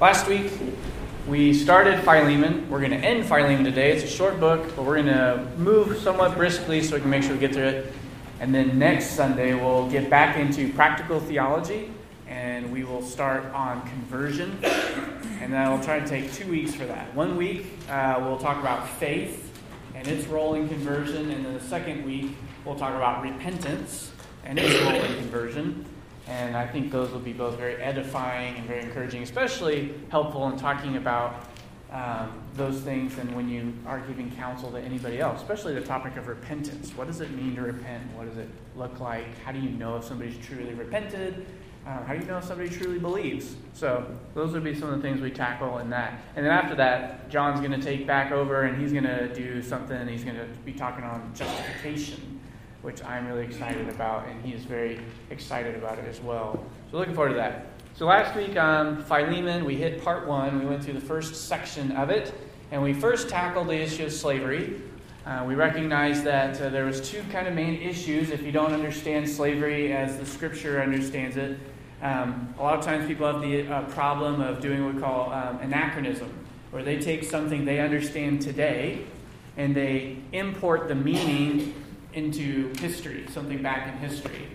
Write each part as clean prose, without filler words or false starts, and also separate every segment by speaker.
Speaker 1: Last week, we started Philemon. We're going to end Philemon today. It's a short book, but we're going to move somewhat briskly so we can make sure we get through it. And then next Sunday, we'll get back into practical theology, and we will start on conversion. And then we'll try to take 2 weeks for that. 1 week, we'll talk about faith and its role in conversion. And then the second week, we'll talk about repentance and its role in conversion. And I think those will be both very edifying and very encouraging, especially helpful in talking about those things and when you are giving counsel to anybody else, especially the topic of repentance. What does it mean to repent? What does it look like? How do you know if somebody's truly repented? How do you know if somebody truly believes? So those would be some of the things we tackle in that. And then after that, John's going to take back over and he's going to do something. He's going to be talking on justification, which I'm really excited about, and he is very excited about it as well. So looking forward to that. So last week on Philemon, we hit part 1. We went through the first section of it, and we first tackled the issue of slavery. We recognized that there was 2 kind of main issues if you don't understand slavery as the Scripture understands it. A lot of times people have the problem of doing what we call anachronism, where they take something they understand today, and they import the meaning into history, something back in history.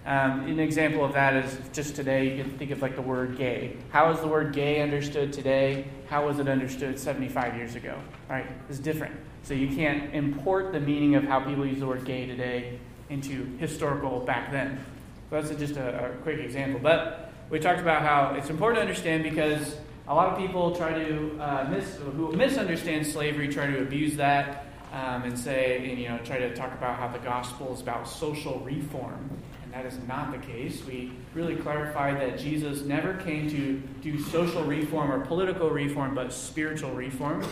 Speaker 1: An example of that is just today, you can think of like the word gay. How is the word gay understood today? How was it understood 75 years ago? Right? It's different. So you can't import the meaning of how people use the word gay today into historical back then. So that's just a quick example. But we talked about how it's important to understand because a lot of people try to who misunderstand slavery, try to abuse that. And try to talk about how the gospel is about social reform. And that is not the case. We really clarified that Jesus never came to do social reform or political reform, but spiritual reform.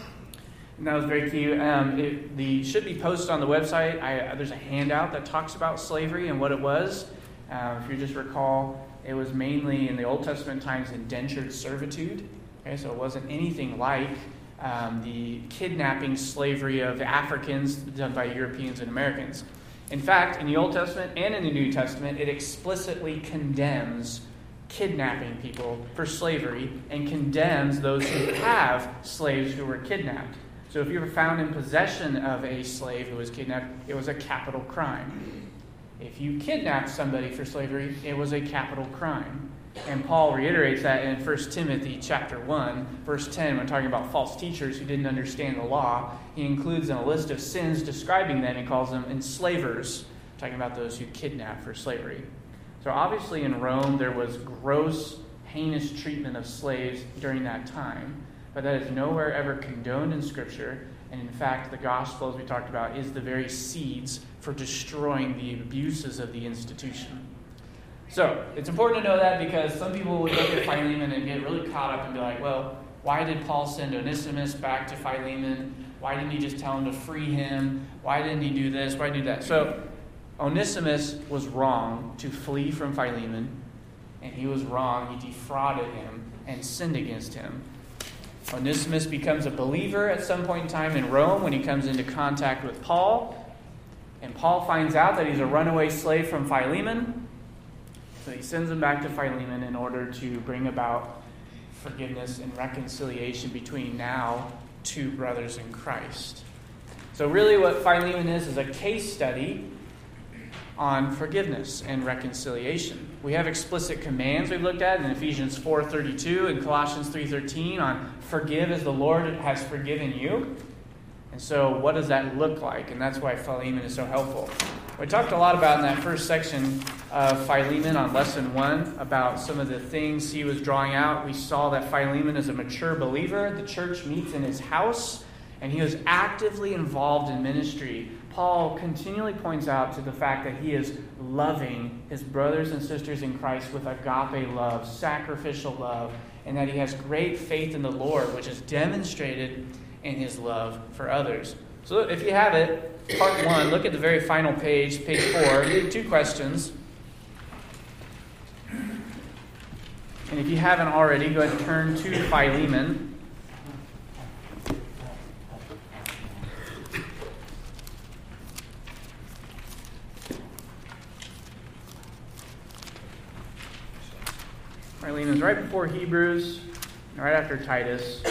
Speaker 1: And that was very key. It should be posted on the website. There's a handout that talks about slavery and what it was. If you just recall, it was mainly in the Old Testament times indentured servitude. Okay, so it wasn't anything like the kidnapping slavery of Africans done by Europeans and Americans. In fact, in the Old Testament and in the New Testament, it explicitly condemns kidnapping people for slavery and condemns those who have slaves who were kidnapped. So if you were found in possession of a slave who was kidnapped, it was a capital crime. If you kidnapped somebody for slavery, it was a capital crime. And Paul reiterates that in 1 Timothy chapter 1, verse 10, when talking about false teachers who didn't understand the law. He includes in a list of sins describing them, he calls them enslavers, talking about those who kidnap for slavery. So obviously in Rome there was gross, heinous treatment of slaves during that time, but that is nowhere ever condoned in Scripture. And in fact, the gospel, as we talked about, is the very seeds for destroying the abuses of the institution. So, it's important to know that because some people would look at Philemon and get really caught up and be like, well, why did Paul send Onesimus back to Philemon? Why didn't he just tell him to free him? Why didn't he do this? Why didn't he do that? So, Onesimus was wrong to flee from Philemon, and he was wrong. He defrauded him and sinned against him. Onesimus becomes a believer at some point in time in Rome when he comes into contact with Paul, and Paul finds out that he's a runaway slave from Philemon. So he sends him back to Philemon in order to bring about forgiveness and reconciliation between now 2 brothers in Christ. So really what Philemon is a case study on forgiveness and reconciliation. We have explicit commands we've looked at in Ephesians 4:32 and Colossians 3:13 on forgive as the Lord has forgiven you. And so what does that look like? And that's why Philemon is so helpful. We talked a lot about in that first section of Philemon on lesson 1 about some of the things he was drawing out. We saw that Philemon is a mature believer. The church meets in his house, and he was actively involved in ministry. Paul continually points out to the fact that he is loving his brothers and sisters in Christ with agape love, sacrificial love, and that he has great faith in the Lord, which is demonstrated in his love for others. So if you have it, part 1, look at the very final page, page 4. 2 questions. And if you haven't already, go ahead and turn to Philemon. Philemon's right before Hebrews. right after Titus.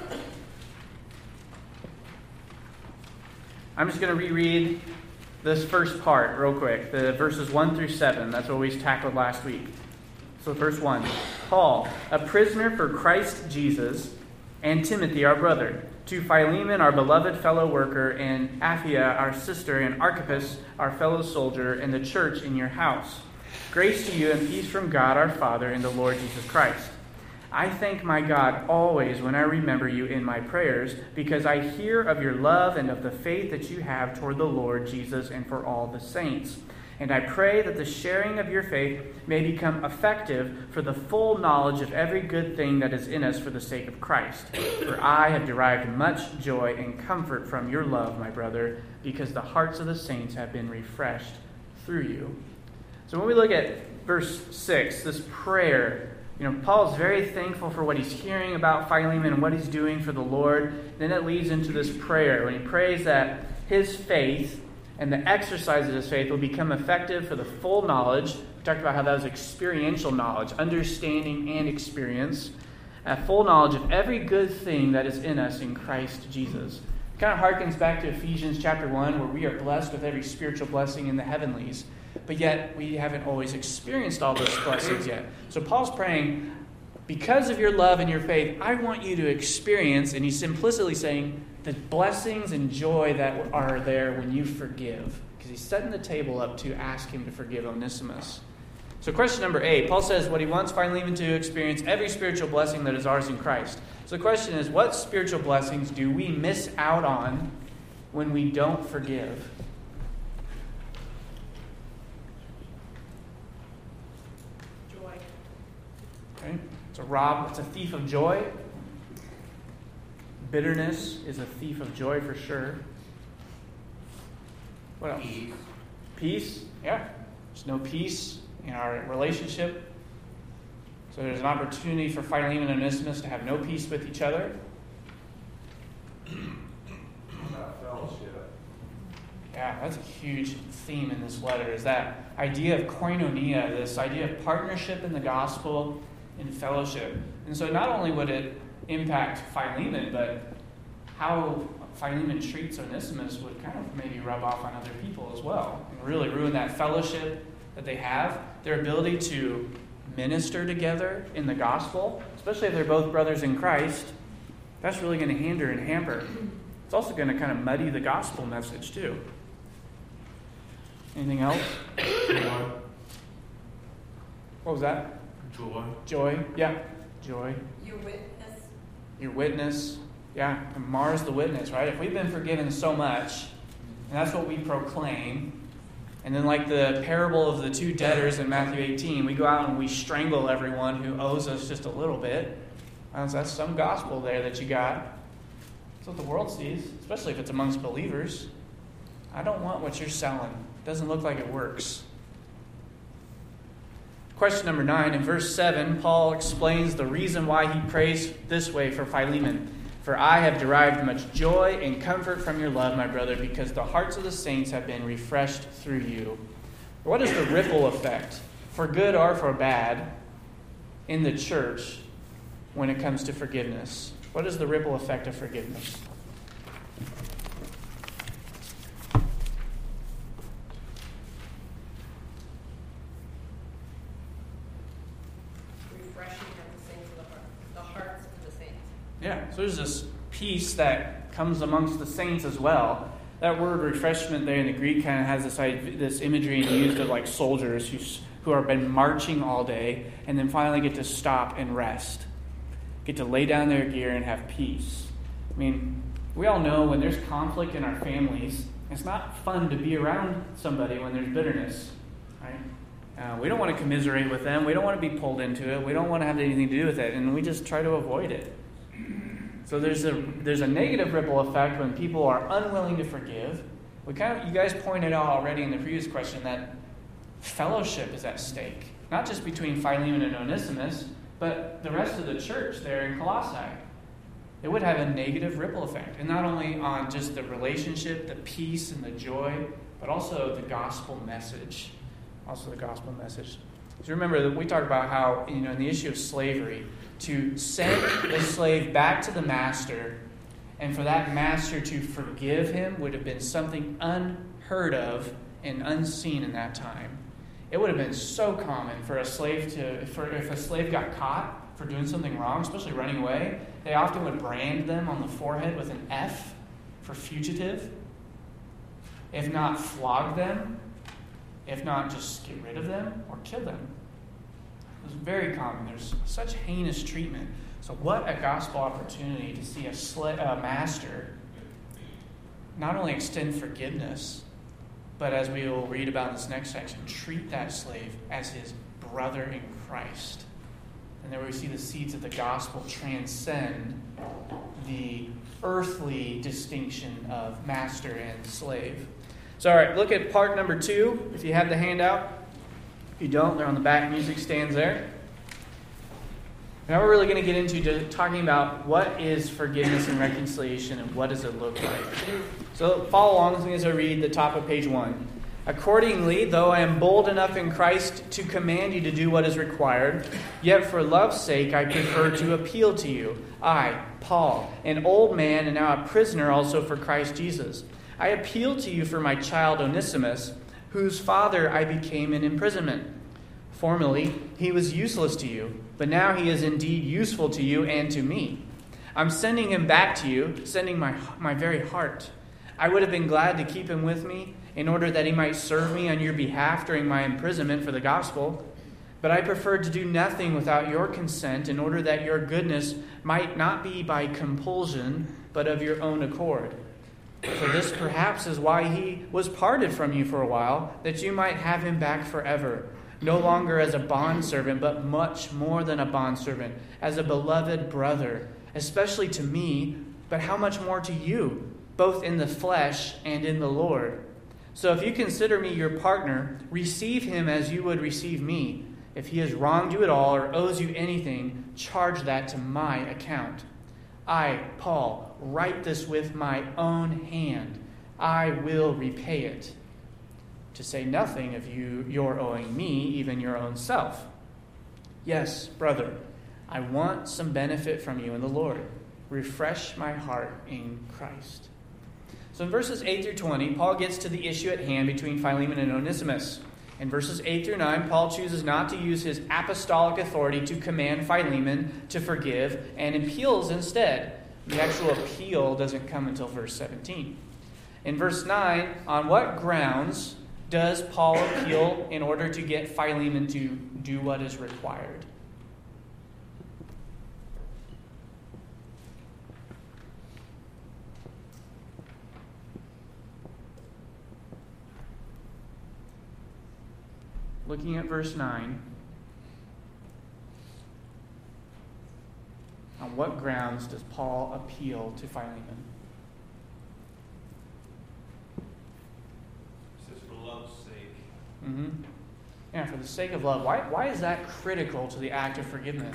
Speaker 1: I'm just going to reread this first part real quick, the verses 1 through 7. That's what we tackled last week. So verse 1. Paul, a prisoner for Christ Jesus, and Timothy, our brother, to Philemon, our beloved fellow worker, and Apphia, our sister, and Archippus, our fellow soldier, and the church in your house. Grace to you and peace from God our Father and the Lord Jesus Christ. I thank my God always when I remember you in my prayers, because I hear of your love and of the faith that you have toward the Lord Jesus and for all the saints. And I pray that the sharing of your faith may become effective for the full knowledge of every good thing that is in us for the sake of Christ. For I have derived much joy and comfort from your love, my brother, because the hearts of the saints have been refreshed through you. So when we look at verse 6, this prayer, Paul's very thankful for what he's hearing about Philemon and what he's doing for the Lord. Then it leads into this prayer when he prays that his faith and the exercise of his faith will become effective for the full knowledge. We talked about how that was experiential knowledge, understanding and experience. A full knowledge of every good thing that is in us in Christ Jesus. It kind of harkens back to Ephesians chapter 1, where we are blessed with every spiritual blessing in the heavenlies. But yet, we haven't always experienced all those blessings yet. So Paul's praying, because of your love and your faith, I want you to experience, and he's implicitly saying, the blessings and joy that are there when you forgive. Because he's setting the table up to ask him to forgive Onesimus. So question number 8, Paul says what he wants Philemon to experience, every spiritual blessing that is ours in Christ. So the question is, what spiritual blessings do we miss out on when we don't forgive? Okay. It's a thief of joy. Bitterness is a thief of joy for sure. What else? Peace. Yeah. There's no peace in our relationship. So there's an opportunity for Philemon and Onesimus to have no peace with each other.
Speaker 2: Fellowship.
Speaker 1: Yeah, that's a huge theme in this letter, is that idea of koinonia, this idea of partnership in the gospel, in fellowship. And so not only would it impact Philemon, but how Philemon treats Onesimus would kind of maybe rub off on other people as well, and really ruin that fellowship that they have, their ability to minister together in the gospel, especially if they're both brothers in Christ. That's really going to hinder and hamper. It's also going to kind of muddy the gospel message too. Anything else?
Speaker 2: Joy.
Speaker 1: What was that? Joy. Yeah. Joy. Your witness. Yeah. It mars the witness, right? If we've been forgiven so much, and that's what we proclaim, and then like the parable of the two debtors in Matthew 18, we go out and we strangle everyone who owes us just a little bit. That's some gospel there that you got. That's what the world sees, especially if it's amongst believers. I don't want what you're selling. It doesn't look like it works. Question number 9, in verse 7, Paul explains the reason why he prays this way for Philemon. For I have derived much joy and comfort from your love, my brother, because the hearts of the saints have been refreshed through you. What is the ripple effect, for good or for bad, in the church when it comes to forgiveness? What is the ripple effect of forgiveness? Yeah, so there's this peace that comes amongst the saints as well. That word refreshment there in the Greek kind of has this imagery used of like soldiers who have been marching all day and then finally get to stop and rest. Get to lay down their gear and have peace. I mean, we all know when there's conflict in our families, it's not fun to be around somebody when there's bitterness, right? We don't want to commiserate with them. We don't want to be pulled into it. We don't want to have anything to do with it, and we just try to avoid it. So there's a negative ripple effect when people are unwilling to forgive. You guys pointed out already in the previous question that fellowship is at stake, not just between Philemon and Onesimus, but the rest of the church there in Colossae. It would have a negative ripple effect, and not only on just the relationship, the peace and the joy, but also the gospel message. So remember that we talked about how, in the issue of slavery, to send the slave back to the master and for that master to forgive him would have been something unheard of and unseen in that time. It would have been so common for a slave if a slave got caught for doing something wrong, especially running away, they often would brand them on the forehead with an F for fugitive. If not, flog them. If not, just get rid of them or kill them. It was very common. There's such heinous treatment. So what a gospel opportunity to see a master not only extend forgiveness, but as we will read about in this next section, treat that slave as his brother in Christ. And there we see the seeds of the gospel transcend the earthly distinction of master and slave. So, all right, look at part number 2. If you have the handout. If you don't, they're on the back music stands there. Now we're really going to get into talking about what is forgiveness and reconciliation and what does it look like. So follow along with me as I read the top of page 1. Accordingly, though I am bold enough in Christ to command you to do what is required, yet for love's sake I prefer to appeal to you. I, Paul, an old man and now a prisoner also for Christ Jesus. I appeal to you for my child Onesimus, whose father I became in imprisonment. Formerly, he was useless to you, but now he is indeed useful to you and to me. I'm sending him back to you, sending my very heart. I would have been glad to keep him with me in order that he might serve me on your behalf during my imprisonment for the gospel. But I preferred to do nothing without your consent in order that your goodness might not be by compulsion, but of your own accord. For this perhaps is why he was parted from you for a while, that you might have him back forever, no longer as a bondservant, but much more than a bondservant, as a beloved brother, especially to me, but how much more to you, both in the flesh and in the Lord. So if you consider me your partner, receive him as you would receive me. If he has wronged you at all or owes you anything, charge that to my account. I, Paul, write this with my own hand. I will repay it. To say nothing of your owing me, even your own self. Yes, brother, I want some benefit from you in the Lord. Refresh my heart in Christ. So in verses 8 through 20, Paul gets to the issue at hand between Philemon and Onesimus. In verses 8 through 9, Paul chooses not to use his apostolic authority to command Philemon to forgive and appeals instead. The actual appeal doesn't come until verse 17. In verse 9, on what grounds does Paul appeal in order to get Philemon to do what is required? Looking at verse 9, on what grounds does Paul appeal to Philemon?
Speaker 2: It says for love's sake.
Speaker 1: Mm-hmm. Yeah, for the sake of love. Why is that critical to the act of forgiveness?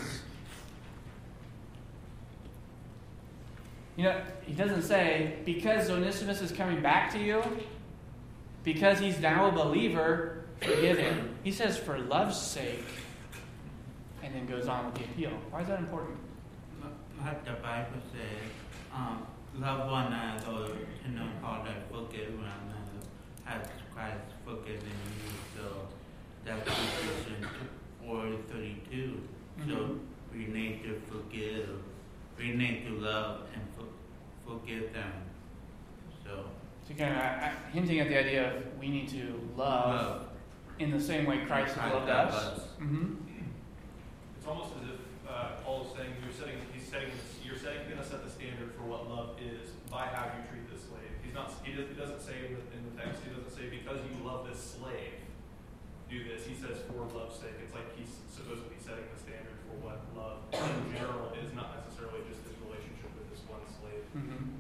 Speaker 1: He doesn't say, because Onesimus is coming back to you, because he's now a believer, forgive him. He says, for love's sake, and then goes on with the appeal. Why is that important?
Speaker 3: Like the Bible says, love one another and not how that forgive one another as Christ forgiven you. So that's Ephesians 4:32. So we need to forgive. We need to love and forgive them. So
Speaker 1: kind of hinting at the idea of we need to love in the same way Christ has loved us. Mm-hmm.
Speaker 4: It's almost as if Paul is saying you're going to set the standard for what love is by how you treat this slave. He doesn't say in the text. He doesn't say because you love this slave, do this. He says for love's sake. It's like he's supposed to be setting the standard for what love in general is, not necessarily just his relationship with this one slave.
Speaker 1: Mm-hmm.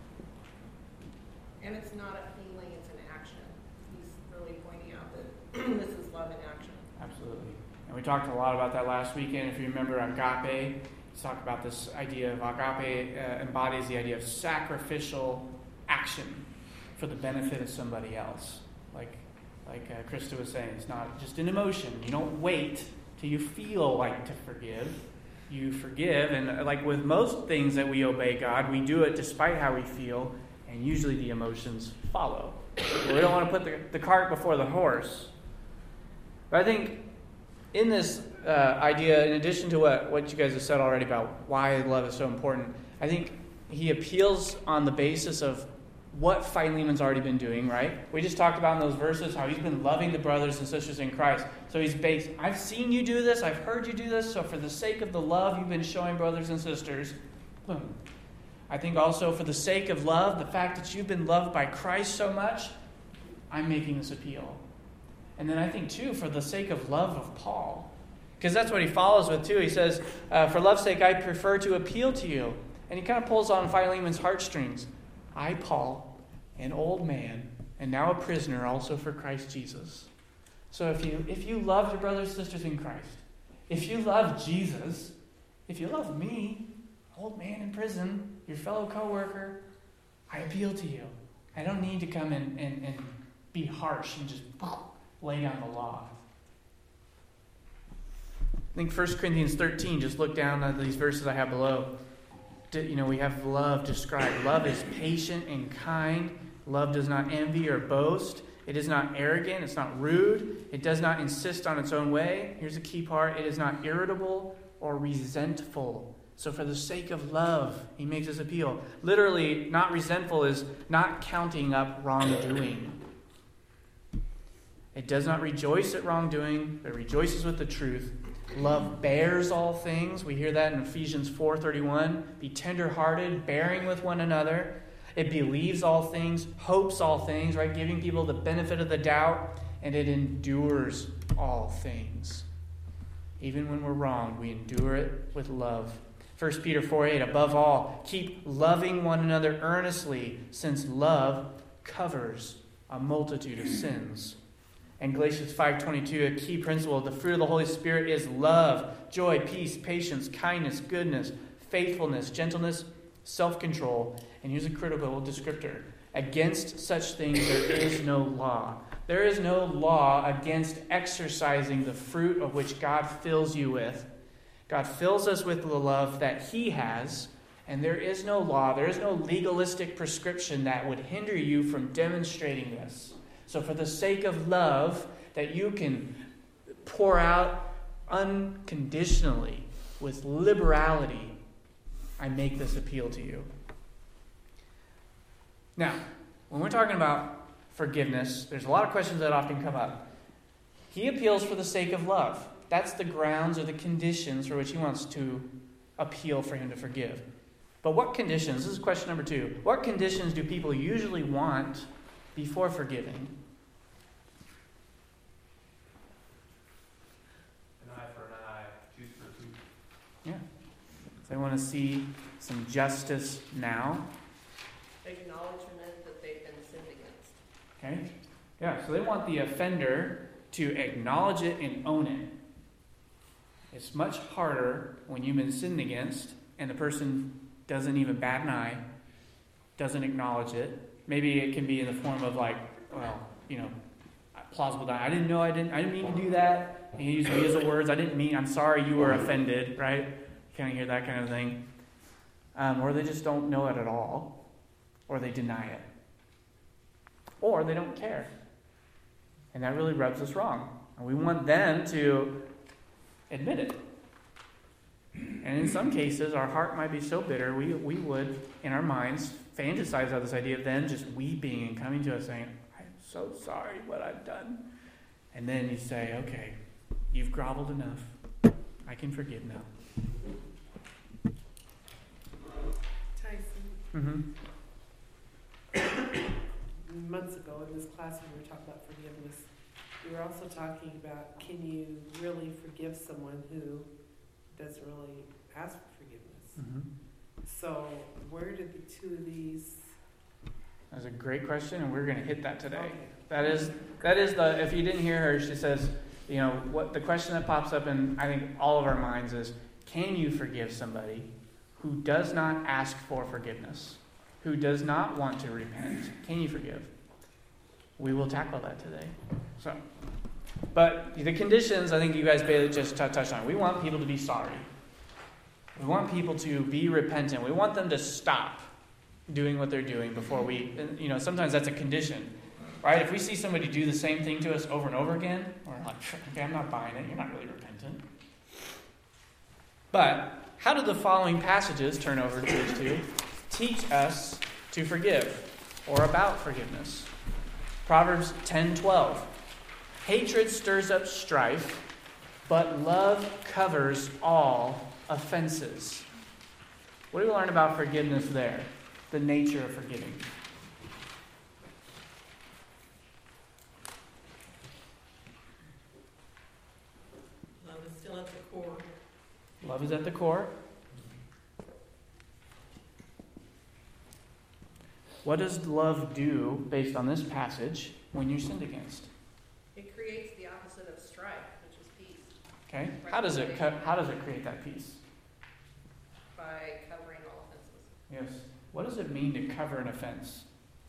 Speaker 5: And it's not a feeling, it's an action. He's really pointing out that this is love in action.
Speaker 1: Absolutely. And we talked a lot about that last weekend. If you remember agape, let's talk about this idea of agape embodies the idea of sacrificial action for the benefit of somebody else. Like Like Krista was saying, it's not just an emotion. You don't wait till you feel like to forgive. You forgive, and like with most things that we obey God, we do it despite how we feel, and usually the emotions follow. We don't want to put the cart before the horse. But I think in this idea, in addition to what you guys have said already about why love is so important, I think he appeals on the basis of what Philemon's already been doing, right? We just talked about in those verses how he's been loving the brothers and sisters in Christ. So he's based, I've seen you do this, I've heard you do this, so for the sake of the love you've been showing brothers and sisters, boom. I think also for the sake of love, the fact that you've been loved by Christ so much, I'm making this appeal. And then I think, too, for the sake of love of Paul. Because that's what he follows with, too. He says, for love's sake, I prefer to appeal to you. And he kind of pulls on Philemon's heartstrings. I, Paul, an old man, and now a prisoner also for Christ Jesus. So if you love your brothers and sisters in Christ, if you love Jesus, if you love me, old man in prison, your fellow co-worker, I appeal to you. I don't need to come and be harsh and just lay down the law. I think 1 Corinthians 13, just look down at these verses I have below. We have love described. Love is patient and kind. Love does not envy or boast. It is not arrogant. It's not rude. It does not insist on its own way. Here's a key part. It is not irritable or resentful. So for the sake of love, he makes this appeal. Literally, not resentful is not counting up wrongdoing. It does not rejoice at wrongdoing, but rejoices with the truth. Love bears all things. We hear that in Ephesians 4:31. Be tender-hearted, bearing with one another. It believes all things, hopes all things, right? Giving people the benefit of the doubt. And it endures all things. Even when we're wronged, we endure it with love. 1 Peter 4:8, above all, keep loving one another earnestly, since love covers a multitude of sins. And Galatians 5:22, a key principle, the fruit of the Holy Spirit is love, joy, peace, patience, kindness, goodness, faithfulness, gentleness, self-control. And here's a critical descriptor. Against such things there is no law. There is no law against exercising the fruit of which God fills you with. God fills us with the love that he has, and there is no law, there is no legalistic prescription that would hinder you from demonstrating this. So for the sake of love that you can pour out unconditionally with liberality, I make this appeal to you. Now, when we're talking about forgiveness, there's a lot of questions that often come up. He appeals for the sake of love. That's the grounds or the conditions for which he wants to appeal for him to forgive. But what conditions? This is question number 2. What conditions do people usually want before forgiving?
Speaker 4: An eye for an eye, tooth for a tooth.
Speaker 1: Yeah. They want to see some justice now.
Speaker 5: Acknowledgement that they've been sinned against.
Speaker 1: Okay? Yeah, so they want the offender to acknowledge it and own it. It's much harder when you've been sinned against and the person doesn't even bat an eye, doesn't acknowledge it. Maybe it can be in the form of plausible denial. I didn't know, I didn't mean to do that. And you use the words, I'm sorry you were offended, right? You kind of hear that kind of thing. Or they just don't know it at all. Or they deny it. Or they don't care. And that really rubs us wrong. And we want them to admit it. And in some cases, our heart might be so bitter, we would, in our minds, fantasize out this idea of them just weeping and coming to us saying, I'm so sorry what I've done. And then you say, okay, you've groveled enough. I can forgive now.
Speaker 6: Tyson. Months ago in this class when we were talking about forgiveness, we were also talking about, can you really forgive someone who doesn't really ask for forgiveness? So where did the two of these...
Speaker 1: That's a great question, and we're going to hit that today.
Speaker 6: Okay.
Speaker 1: That is the, if you didn't hear her, she says, what the question that pops up in, I think, all of our minds is, can you forgive somebody who does not ask for forgiveness, who does not want to repent? Can you forgive? We will tackle that today. So, but the conditions, I think you guys barely just touched on. We want people to be sorry. We want people to be repentant. We want them to stop doing what they're doing before we, sometimes that's a condition, right? If we see somebody do the same thing to us over and over again, we're like, okay, I'm not buying it. You're not really repentant. But how do the following passages, turn over to page 2, teach us to forgive or about forgiveness? Proverbs 10:12. Hatred stirs up strife, but love covers all offenses. What do we learn about forgiveness there? The nature of forgiving.
Speaker 5: Love is still at the core.
Speaker 1: Love is at the core. What does love do, based on this passage, when you're sinned against?
Speaker 5: It creates the opposite of strife, which is peace.
Speaker 1: Okay. How does it create that peace?
Speaker 5: By covering all offenses.
Speaker 1: Yes. What does it mean to cover an offense?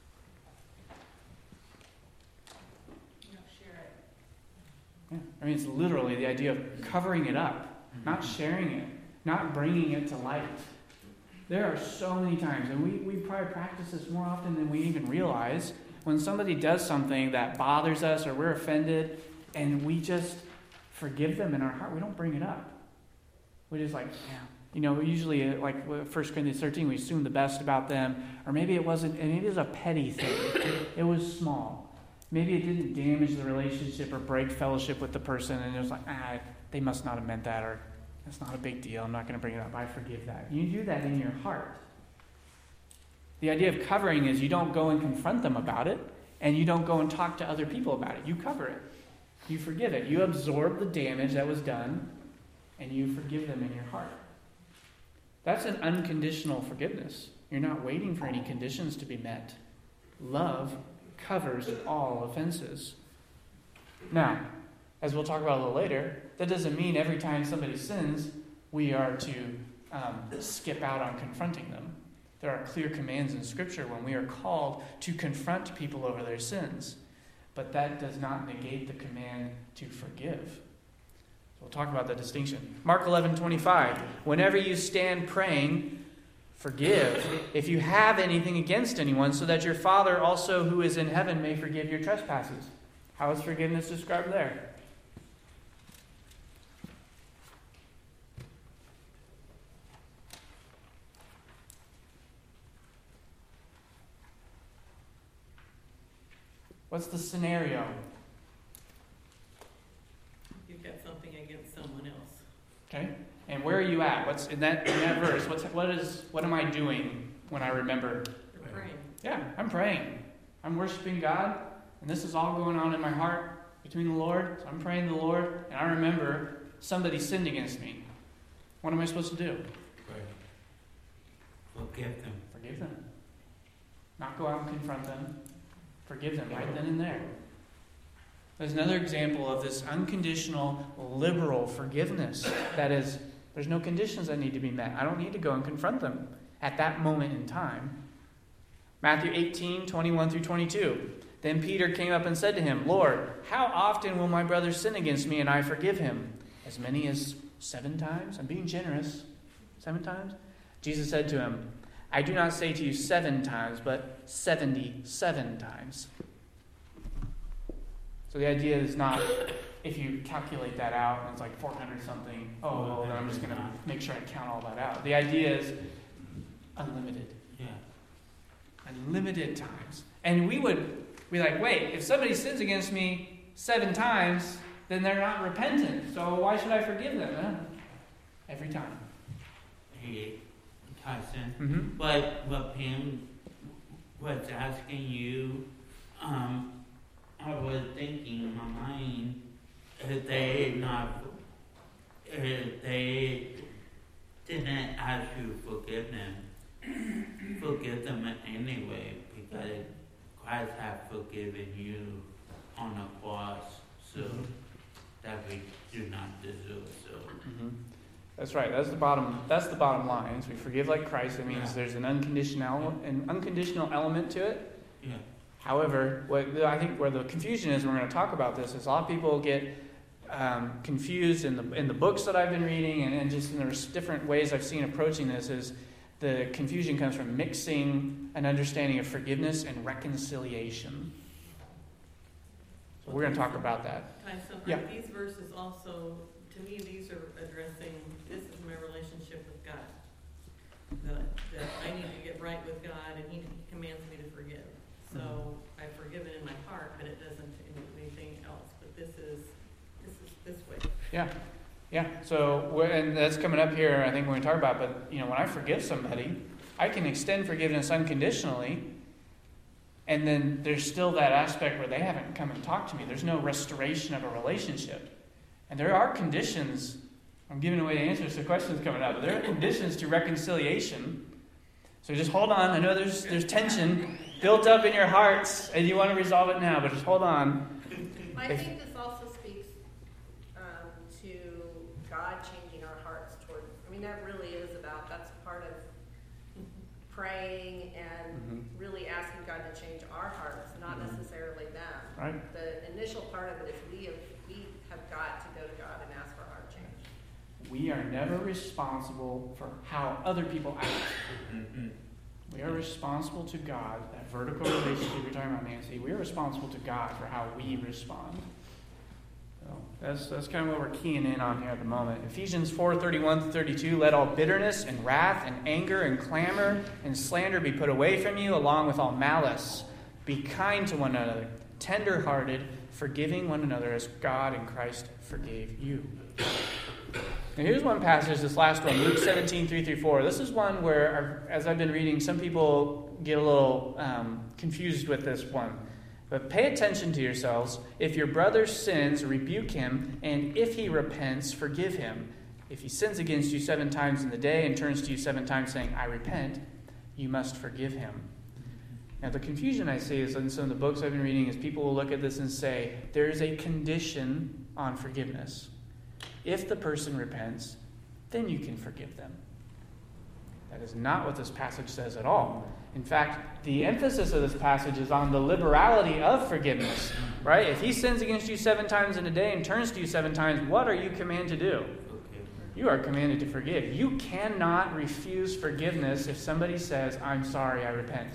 Speaker 5: You don't share it.
Speaker 1: Yeah. I mean, it's literally the idea of covering it up, not sharing it, not bringing it to light. There are so many times, and we probably practice this more often than we even realize, when somebody does something that bothers us or we're offended, and we just forgive them in our heart. We don't bring it up. We just we usually, like 1 Corinthians 13, we assume the best about them, or maybe it wasn't, and maybe it was a petty thing. It was small. Maybe it didn't damage the relationship or break fellowship with the person, and it was like, they must not have meant that, or it's not a big deal. I'm not going to bring it up. I forgive that. You do that in your heart. The idea of covering is you don't go and confront them about it, and you don't go and talk to other people about it. You cover it. You forgive it. You absorb the damage that was done, and you forgive them in your heart. That's an unconditional forgiveness. You're not waiting for any conditions to be met. Love covers all offenses. Now, as we'll talk about a little later, that doesn't mean every time somebody sins, we are to skip out on confronting them. There are clear commands in Scripture when we are called to confront people over their sins. But that does not negate the command to forgive. So we'll talk about the distinction. Mark 11:25. Whenever you stand praying, forgive if you have anything against anyone, so that your Father also who is in heaven may forgive your trespasses. How is forgiveness described there? What's the scenario?
Speaker 5: You've got something against someone else.
Speaker 1: Okay, and where are you at? What's in that verse? What am I doing when I remember?
Speaker 5: You're praying.
Speaker 1: Yeah, I'm praying. I'm worshiping God, and this is all going on in my heart between the Lord. So I'm praying to the Lord, and I remember somebody sinned against me. What am I supposed to do?
Speaker 3: Pray. Forgive them.
Speaker 1: Forgive them. Not go out and confront them. Forgive them right then and there. There's another example of this unconditional, liberal forgiveness. That is, there's no conditions that need to be met. I don't need to go and confront them at that moment in time. Matthew 18:21-22. Then Peter came up and said to him, Lord, how often will my brother sin against me and I forgive him? As many as 7 times? I'm being generous. 7 times? Jesus said to him, I do not say to you 7 times, but 77 times. So the idea is not, if you calculate that out, and it's like 400 something, then I'm just going to make sure I count all that out. The idea is unlimited.
Speaker 3: Yeah.
Speaker 1: Unlimited times. And we would be like, wait, if somebody sins against me 7 times, then they're not repentant. So why should I forgive them? Every time.
Speaker 3: Hey, Tyson.
Speaker 1: Mm-hmm.
Speaker 3: But what Pam was asking you, I was thinking in my mind, if they didn't ask you to forgive them anyway, because Christ has forgiven you on the cross, so that we do not deserve. So.
Speaker 1: Mm-hmm. That's right. That's the bottom line. As we forgive like Christ, it means there's an unconditional element to it.
Speaker 3: Yeah.
Speaker 1: However, I think where the confusion is, we're going to talk about this, is a lot of people get confused in the books that I've been reading, and just in the different ways I've seen approaching this, is the confusion comes from mixing an understanding of forgiveness and reconciliation. So we're going to talk about that.
Speaker 7: Yeah. These verses also, to me, these are addressing, this is my relationship with God. That I need to get right with God, and He commands me to forgive. So I've forgiven in my heart, but it doesn't include anything else. But this is this way.
Speaker 1: Yeah. So, and that's coming up here, I think we're going to talk about. But when I forgive somebody, I can extend forgiveness unconditionally. And then there's still that aspect where they haven't come and talked to me. There's no restoration of a relationship. And there are conditions. I'm giving away answers to questions coming up. But there are conditions to reconciliation. So just hold on. I know there's tension built up in your hearts, and you want to resolve it now. But just hold on.
Speaker 5: I think this also speaks to God changing our hearts toward. I mean, that really is that's part of praying and really asking God to change our hearts, not necessarily them.
Speaker 1: Right.
Speaker 5: The initial part of it is we have got to go to God and ask for heart change.
Speaker 1: We are never responsible for how other people act. We are responsible to God. That vertical relationship you're talking about, Nancy, we are responsible to God for how we respond. So that's kind of what we're keying in on here at the moment. Ephesians 4:31-32, let all bitterness and wrath and anger and clamor and slander be put away from you, along with all malice. Be kind to one another, tender-hearted, forgiving one another as God in Christ forgave you. Now here's one passage, this last one, Luke 17:3-4. This is one where, as I've been reading, some people get a little confused with this one. But pay attention to yourselves. If your brother sins, rebuke him, and if he repents, forgive him. If he sins against you 7 times in the day and turns to you 7 times saying, I repent, you must forgive him. Now the confusion I see is in some of the books I've been reading is people will look at this and say, there's a condition on forgiveness. If the person repents, then you can forgive them. That is not what this passage says at all. In fact, the emphasis of this passage is on the liberality of forgiveness, right? If he sins against you 7 times in a day and turns to you 7 times, what are you commanded to do? You are commanded to forgive. You cannot refuse forgiveness if somebody says, I'm sorry, I repent.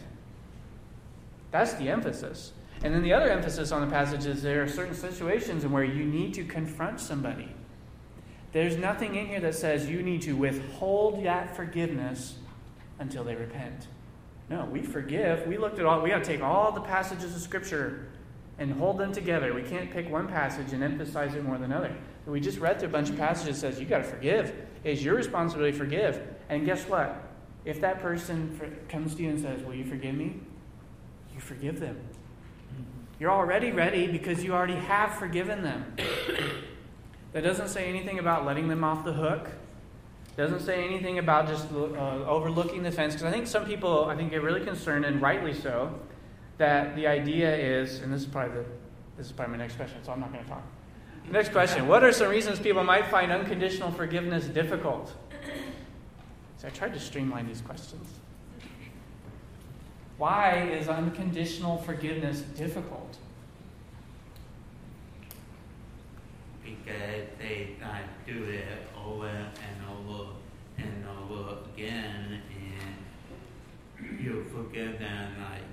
Speaker 1: That's the emphasis. And then the other emphasis on the passage is there are certain situations in where you need to confront somebody. There's nothing in here that says you need to withhold that forgiveness until they repent. No, we forgive. We got to take all the passages of Scripture and hold them together. We can't pick one passage and emphasize it more than another. We just read through a bunch of passages that says you got to forgive. It's your responsibility to forgive. And guess what? If that person comes to you and says, will you forgive me? You forgive them. You're already ready because you already have forgiven them. That doesn't say anything about letting them off the hook. Doesn't say anything about just overlooking the fence. Because I think some people, get really concerned, and rightly so, that the idea is, and this is probably my next question, so I'm not going to talk. Next question. What are some reasons people might find unconditional forgiveness difficult? So I tried to streamline these questions. Why is unconditional forgiveness difficult?
Speaker 3: Because they do it over and over and over again, and you forgive them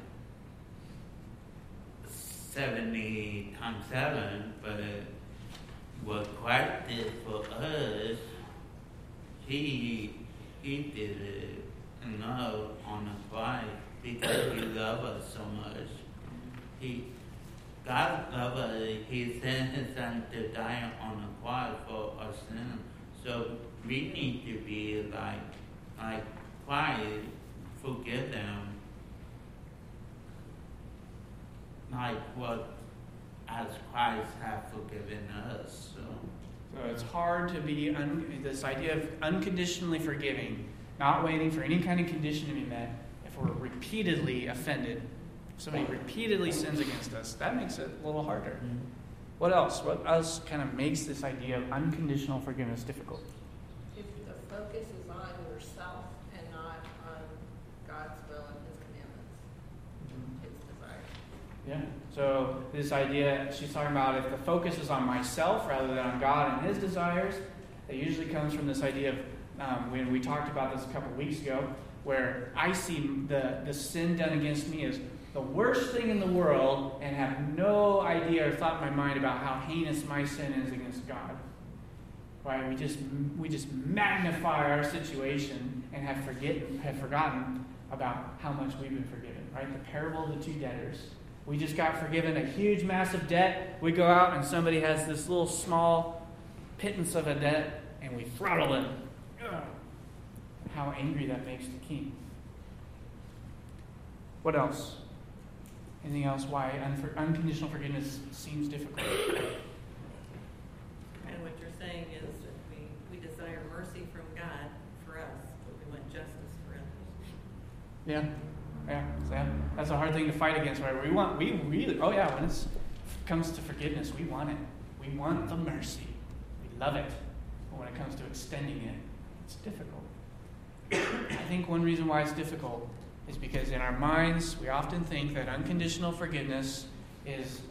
Speaker 3: 70 times 7, but what Christ did for us, He did it enough on the cross because He loved us so much. God loved us. He sent His Son to die on the cross for our sin. So we need to be like Christ, forgive them, like what as Christ has forgiven us.
Speaker 1: So it's hard to be this idea of unconditionally forgiving, not waiting for any kind of condition to be met. If we're repeatedly offended, if somebody repeatedly sins against us, that makes it a little harder. Mm-hmm. What else? What else kind of makes this idea of unconditional forgiveness difficult?
Speaker 5: If the focus is on yourself and not on God's will and His commandments, it's desire.
Speaker 1: Yeah. So this idea, she's talking about if the focus is on myself rather than on God and His desires, it usually comes from this idea of, when we talked about this a couple weeks ago, where I see the sin done against me as the worst thing in the world and have no idea or thought in my mind about how heinous my sin is against God. Right? We just magnify our situation and have forgotten about how much we've been forgiven. Right? The parable of the two debtors. We just got forgiven a huge, massive debt. We go out and somebody has this little small pittance of a debt and we throttle them. How angry that makes the king. What else? Anything else why unconditional forgiveness seems difficult?
Speaker 7: And what you're saying is that we desire mercy from God for us, but we want justice for others.
Speaker 1: Yeah. That's a hard thing to fight against, right? When it comes to forgiveness, we want it. We want the mercy. We love it. But when it comes to extending it, it's difficult. I think one reason why it's difficult is because in our minds, we often think that unconditional forgiveness is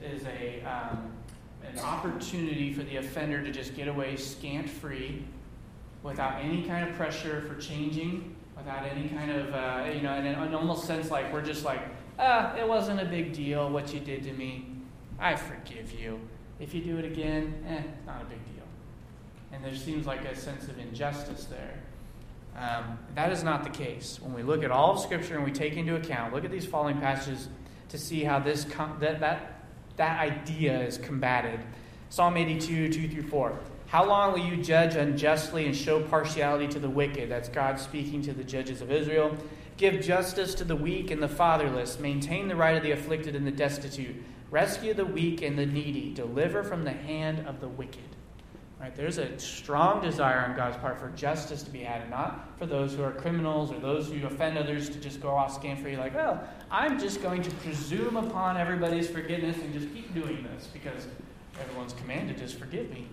Speaker 1: an opportunity for the offender to just get away scant-free without any kind of pressure for changing, without any kind of, in an almost sense like we're just like, it wasn't a big deal what you did to me. I forgive you. If you do it again, not a big deal. And there seems like a sense of injustice there. That is not the case. When we look at all of Scripture and we take into account, look at these following passages to see how that idea is combated. Psalm 82, 2-4. How long will you judge unjustly and show partiality to the wicked? That's God speaking to the judges of Israel. Give justice to the weak and the fatherless. Maintain the right of the afflicted and the destitute. Rescue the weak and the needy. Deliver from the hand of the wicked. Right? There's a strong desire on God's part for justice to be had, and not for those who are criminals or those who offend others to just go off scot-free like, I'm just going to presume upon everybody's forgiveness and just keep doing this because everyone's commanded to just forgive me.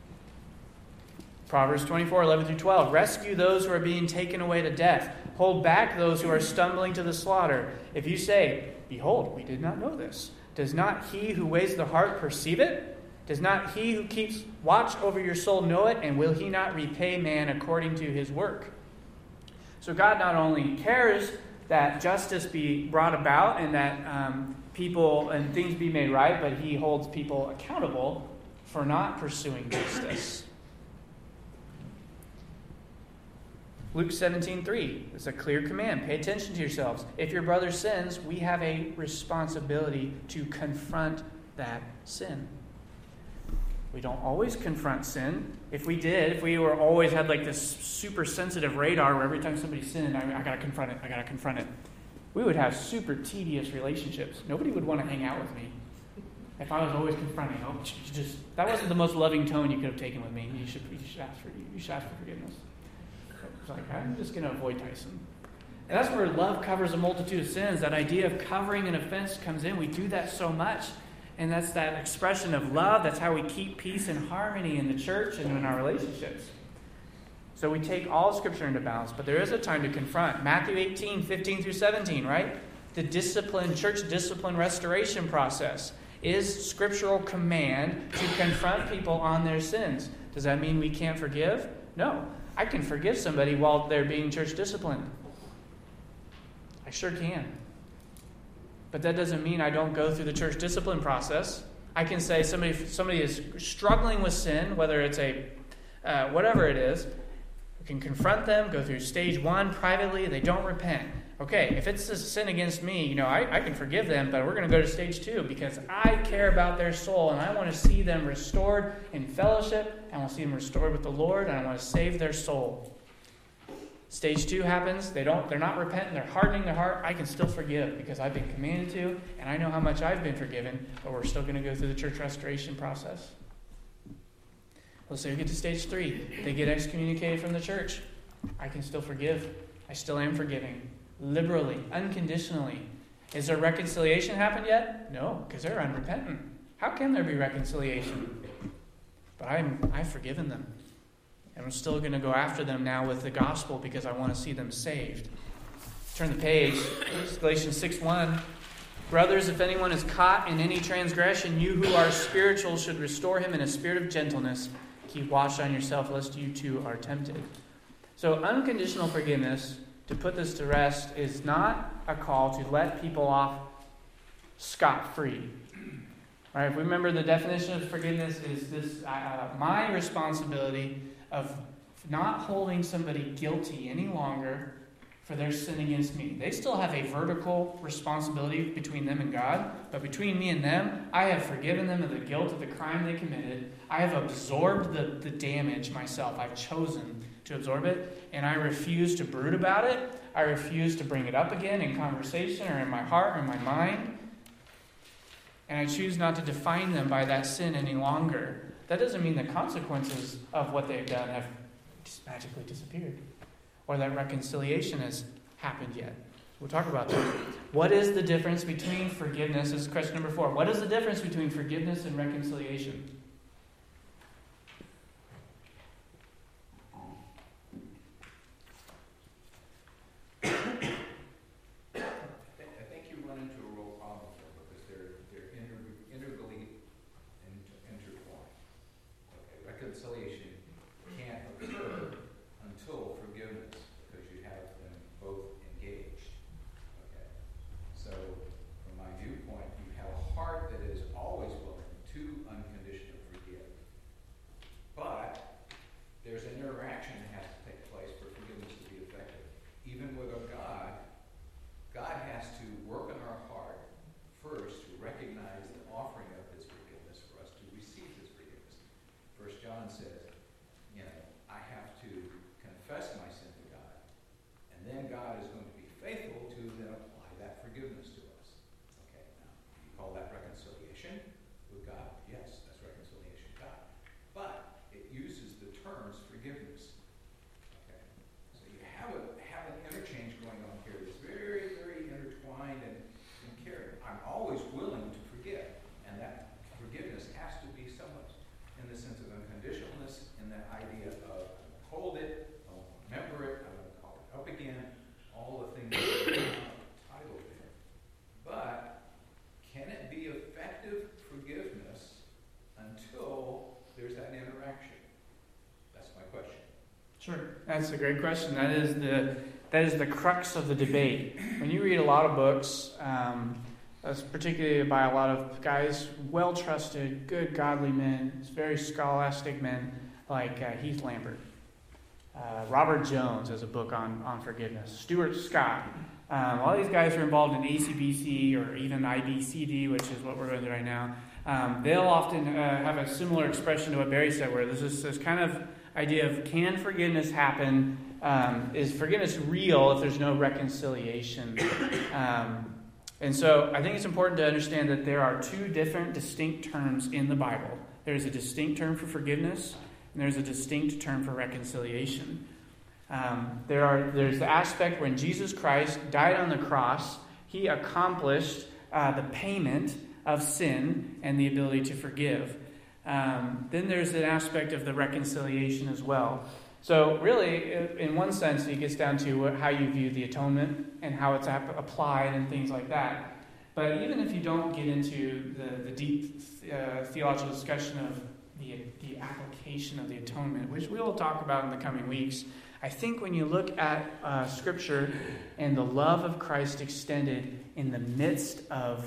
Speaker 1: Proverbs 24, 11-12. Rescue those who are being taken away to death. Hold back those who are stumbling to the slaughter. If you say, behold, we did not know this, does not he who weighs the heart perceive it? Does not he who keeps watch over your soul know it? And will he not repay man according to his work? So God not only cares that justice be brought about and that people and things be made right, but he holds people accountable for not pursuing justice. Luke 17:3. It's a clear command. Pay attention to yourselves. If your brother sins, we have a responsibility to confront that sin. We don't always confront sin. If we did, if we were always had like this super sensitive radar where every time somebody sinned, I got to confront it, we would have super tedious relationships. Nobody would want to hang out with me if I was always confronting. That wasn't the most loving tone you could have taken with me. You should ask for forgiveness. It's like, I'm just going to avoid Tyson. And that's where love covers a multitude of sins. That idea of covering an offense comes in. We do that so much. And that's that expression of love. That's how we keep peace and harmony in the church and in our relationships. So we take all Scripture into balance. But there is a time to confront. Matthew 18, 15-17, right? The church discipline restoration process is scriptural command to confront people on their sins. Does that mean we can't forgive? No. I can forgive somebody while they're being church disciplined. I sure can. But that doesn't mean I don't go through the church discipline process. I can say somebody is struggling with sin, whether it's whatever it is. We can confront them, go through stage 1 privately. They don't repent. Okay, if it's a sin against me, I can forgive them, but we're going to go to stage 2 because I care about their soul and I want to see them restored in fellowship. I want to see them restored with the Lord, and I want to save their soul. Stage 2 happens. They're not repentant. They're hardening their heart. I can still forgive because I've been commanded to, and I know how much I've been forgiven, but we're still going to go through the church restoration process. Let's say we get to stage 3. They get excommunicated from the church. I can still forgive. I still am forgiving. Liberally, unconditionally. Is there reconciliation happened yet? No, because they're unrepentant. How can there be reconciliation? But I've forgiven them. And I'm still going to go after them now with the gospel because I want to see them saved. Turn the page. Galatians 6:1. Brothers, if anyone is caught in any transgression, you who are spiritual should restore him in a spirit of gentleness. Keep watch on yourself, lest you too are tempted. So unconditional forgiveness, to put this to rest, is not a call to let people off scot-free. All right, if we remember, the definition of forgiveness is this: my responsibility of not holding somebody guilty any longer for their sin against me. They still have a vertical responsibility between them and God, but between me and them, I have forgiven them of the guilt of the crime they committed. I have absorbed the damage myself. I've chosen to absorb it, and I refuse to brood about it. I refuse to bring it up again in conversation or in my heart or in my mind. And I choose not to define them by that sin any longer. That doesn't mean the consequences of what they've done have just magically disappeared, or that reconciliation has happened yet. We'll talk about that. What is the difference between forgiveness? This is question number 4. What is the difference between forgiveness and reconciliation?
Speaker 8: I think you run into a real problem there because they're integrally intertwined. Okay, reconciliation can't occur until forgiveness, because you have them both engaged. Okay, so from my viewpoint, you have a heart that is always willing to unconditionally forgive, but there's an interaction that has to take place for forgiveness to be effective. Even with our God has to work in our heart first to recognize the offering of His forgiveness for us to receive His forgiveness. 1 John says, I have to confess my sin to God, and then God is going to be faithful to then apply that forgiveness to us. Okay, now, you call that reconciliation with God? Yes, that's reconciliation with God. But it uses the terms forgiveness. Okay, so you have an interchange going on here that's very, very intertwined and caring. I'm always willing to forgive, and that forgiveness has to be somewhat in the sense of unconditionalness, in that idea of hold it, I'll remember it, I'm going to call it up again, all the things that are titled there. But can it be effective forgiveness until there's that interaction? That's my question.
Speaker 1: Sure, that's a great question. That is the crux of the debate. When you read a lot of books, particularly by a lot of guys, well-trusted, good, godly men, very scholastic men like Heath Lambert. Robert Jones has a book on forgiveness. Stuart Scott. All these guys are involved in ACBC or even IBCD, which is what we're going to do right now. They'll often have a similar expression to what Barry said, where there's this kind of idea of, can forgiveness happen? Is forgiveness real if there's no reconciliation? And so I think it's important to understand that there are two different distinct terms in the Bible. There's a distinct term for forgiveness, and there's a distinct term for reconciliation. There's the aspect when Jesus Christ died on the cross, He accomplished the payment of sin and the ability to forgive. Then there's an aspect of the reconciliation as well. So really, in one sense, it gets down to how you view the atonement and how it's applied and things like that. But even if you don't get into the deep theological discussion of the application of the atonement, which we'll talk about in the coming weeks, I think when you look at Scripture and the love of Christ extended in the midst of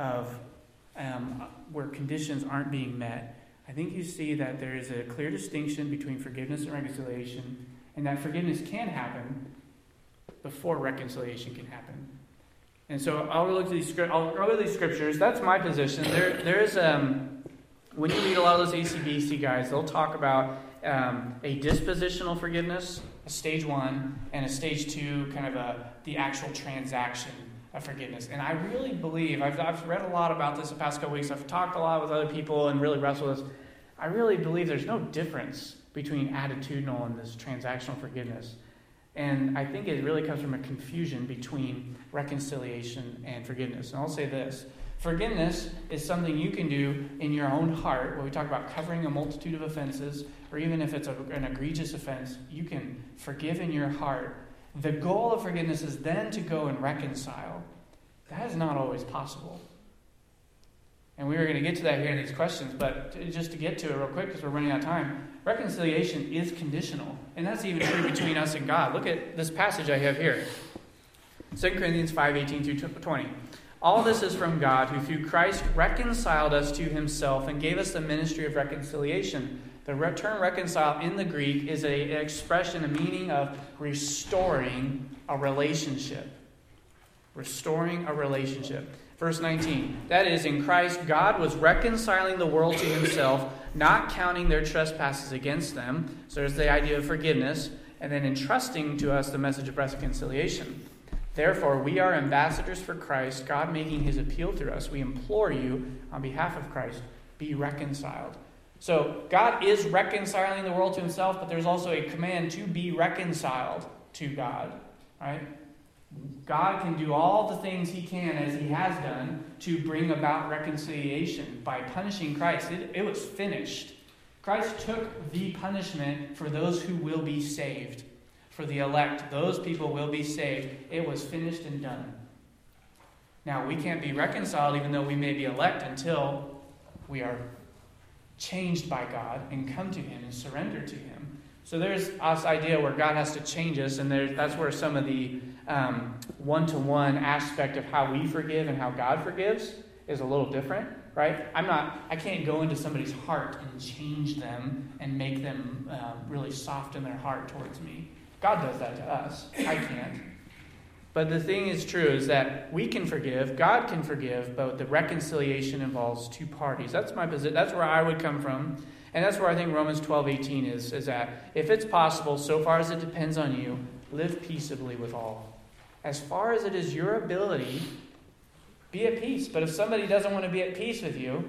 Speaker 1: where conditions aren't being met, I think you see that there is a clear distinction between forgiveness and reconciliation, and that forgiveness can happen before reconciliation can happen. And so I'll go through these scriptures. That's my position. There is when you read a lot of those ACBC guys, they'll talk about a dispositional forgiveness, a stage 1, and a stage 2, kind of the actual transaction of forgiveness. And I really believe, I've read a lot about this the past couple weeks, I've talked a lot with other people and really wrestled with this. I really believe there's no difference between attitudinal and this transactional forgiveness. And I think it really comes from a confusion between reconciliation and forgiveness. And I'll say this: forgiveness is something you can do in your own heart, where we talk about covering a multitude of offenses, or even if it's an egregious offense, you can forgive in your heart. The goal of forgiveness is then to go and reconcile. That is not always possible. And we were going to get to that here in these questions, but just to get to it real quick because we're running out of time, reconciliation is conditional. And that's even true between us and God. Look at this passage I have here. 2 Corinthians 5:18-20. All this is from God, who through Christ reconciled us to himself and gave us the ministry of reconciliation. The term reconcile in the Greek is an expression, a meaning of restoring a relationship. Restoring a relationship. Verse 19, that is, in Christ, God was reconciling the world to himself, not counting their trespasses against them. So there's the idea of forgiveness, and then entrusting to us the message of reconciliation. Therefore, we are ambassadors for Christ, God making his appeal through us. We implore you, on behalf of Christ, be reconciled. So God is reconciling the world to himself, but there's also a command to be reconciled to God, right? God can do all the things he can, as he has done, to bring about reconciliation by punishing Christ. It was finished. Christ took the punishment for those who will be saved. For the elect, those people will be saved. It was finished and done. Now, we can't be reconciled even though we may be elect until we are changed by God and come to him and surrender to him. So there's this idea where God has to change us, and that's where some of the one-to-one aspect of how we forgive and how God forgives is a little different, right? I can't go into somebody's heart and change them and make them really soft in their heart towards me. God does that to us. I can't. But the thing is true is that we can forgive, God can forgive, but the reconciliation involves two parties. That's my position. That's where I would come from. And that's where I think Romans 12:18 is at. If it's possible, so far as it depends on you, live peaceably with all. As far as it is your ability, be at peace. But if somebody doesn't want to be at peace with you,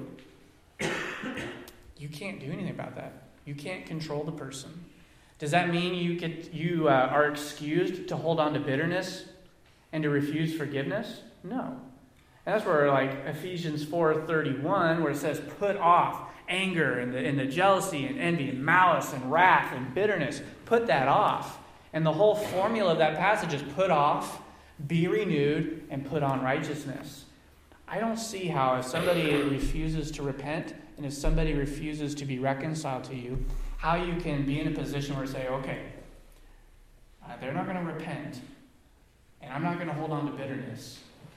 Speaker 1: you can't do anything about that. You can't control the person. Does that mean you are excused to hold on to bitterness and to refuse forgiveness? No. And that's where, like Ephesians 4:31, where it says, put off anger and the jealousy and envy and malice and wrath and bitterness. Put that off. And the whole formula of that passage is put off, be renewed, and put on righteousness. I don't see how if somebody refuses to repent and if somebody refuses to be reconciled to you, how you can be in a position where you say, okay, they're not going to repent, and I'm not going to hold on to bitterness,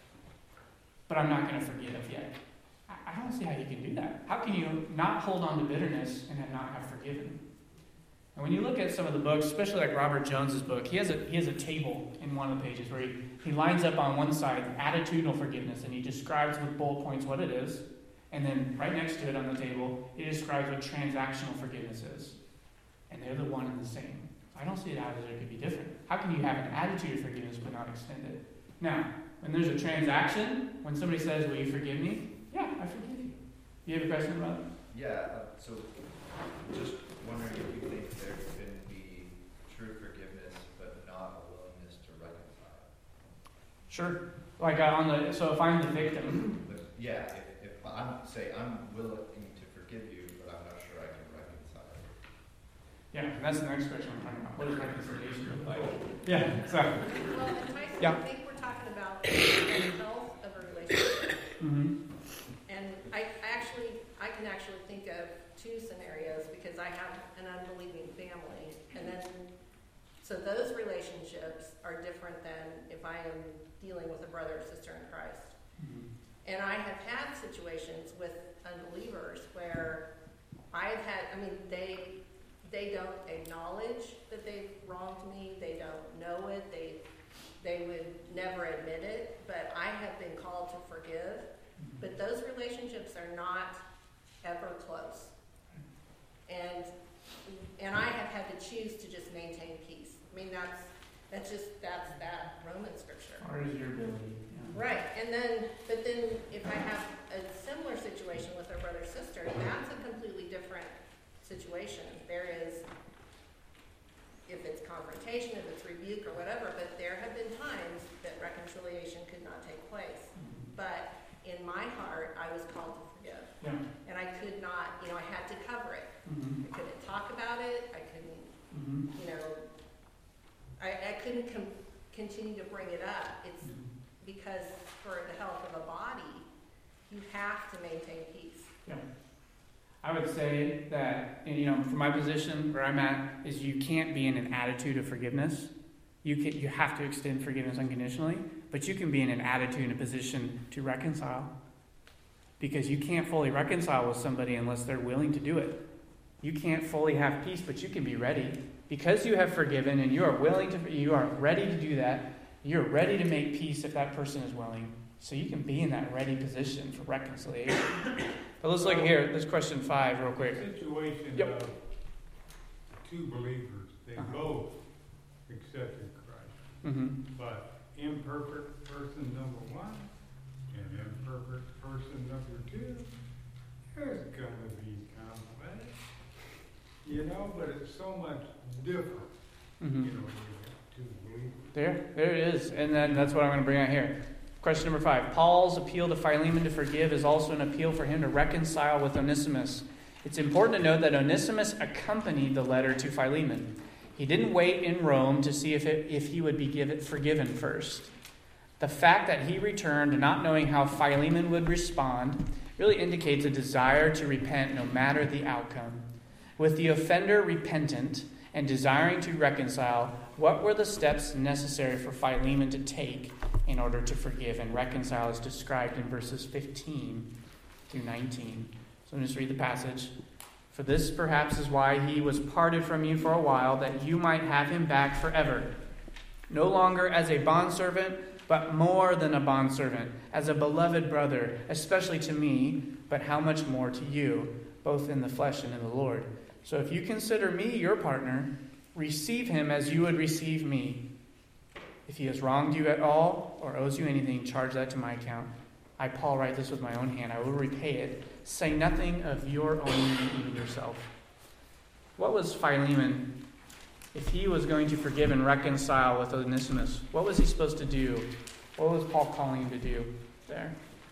Speaker 1: but I'm not going to forgive yet. I don't see how you can do that. How can you not hold on to bitterness and not have forgiven? And when you look at some of the books, especially like Robert Jones's book, he has a table in one of the pages where he lines up on one side attitudinal forgiveness, and he describes with bullet points what it is. And then right next to it on the table, he describes what transactional forgiveness is. And they're the one and the same. I don't see how it could be different. How can you have an attitude of forgiveness but not extend it? Now, when there's a transaction, when somebody says, will you forgive me? Yeah, I forgive you. You have a question about it?
Speaker 9: Yeah, so just wondering if you think there can be true forgiveness but not a willingness to reconcile.
Speaker 1: Sure. Like so if I'm the victim.
Speaker 9: But yeah, if I'm willing to forgive you, but I'm not sure I can reconcile.
Speaker 1: Yeah, and that's the next question I'm talking about. What does reconciliation look like? Yeah, exactly.
Speaker 5: Well, and Tyson,
Speaker 1: Yeah.
Speaker 5: I think we're talking about the health of a relationship.
Speaker 1: Mm-hmm.
Speaker 5: And I can actually think of two scenarios because I have an unbelieving family. And then, so those relationships are different than if I am dealing with a brother or sister in Christ.
Speaker 1: Mm-hmm.
Speaker 5: And I have had situations with unbelievers where they don't acknowledge that they've wronged me. They don't know it. They would never admit it. But I have been called to forgive. But those relationships are not ever close. And I have had to choose to just maintain peace. I mean, that's that Roman scripture.
Speaker 1: Or is your ability? Yeah.
Speaker 5: Right, but then if I have a similar situation with a brother or sister, that's a completely different situation. There is, if it's confrontation, if it's rebuke or whatever, but there have been times that reconciliation could not take place. But in my heart, I was called to forgive.
Speaker 1: Yeah.
Speaker 5: And I could not, I had to cover it.
Speaker 1: Mm-hmm.
Speaker 5: I couldn't talk about it. I couldn't,
Speaker 1: Mm-hmm.
Speaker 5: I couldn't continue to bring it up. It's because for the health of a body, you have to maintain peace.
Speaker 1: Yeah. I would say that, from my position where I'm at, is you can't be in an attitude of forgiveness. You have to extend forgiveness unconditionally, but you can be in an attitude and a position to reconcile. Because you can't fully reconcile with somebody unless they're willing to do it. You can't fully have peace, but you can be ready. Because you have forgiven and you are ready to do that, you're ready to make peace if that person is willing. So you can be in that ready position for reconciliation. But let's look here. This question 5 real quick.
Speaker 10: Situation of two believers. They both accepted Christ.
Speaker 1: Mm-hmm.
Speaker 10: But imperfect person number 1 and imperfect person number 2, there's going to be conflict. But it's so much different.
Speaker 1: Mm-hmm.
Speaker 10: You have two believers.
Speaker 1: There it is. And then that's what I'm going to bring out here. Question number 5. Paul's appeal to Philemon to forgive is also an appeal for him to reconcile with Onesimus. It's important to note that Onesimus accompanied the letter to Philemon. He didn't wait in Rome to see if he would be forgiven first. The fact that he returned not knowing how Philemon would respond really indicates a desire to repent no matter the outcome. With the offender repentant and desiring to reconcile, what were the steps necessary for Philemon to take in order to forgive and reconcile as described in verses 15 through 19? So let me just read the passage. For this perhaps is why he was parted from you for a while, that you might have him back forever. No longer as a bondservant, but more than a bondservant, as a beloved brother, especially to me, but how much more to you, both in the flesh and in the Lord. So if you consider me your partner, receive him as you would receive me. If he has wronged you at all or owes you anything, charge that to my account. I, Paul, write this with my own hand. I will repay it. Say nothing of your own, even yourself. What was Philemon, if he was going to forgive and reconcile with Onesimus, what was he supposed to do? What was Paul calling him to do there?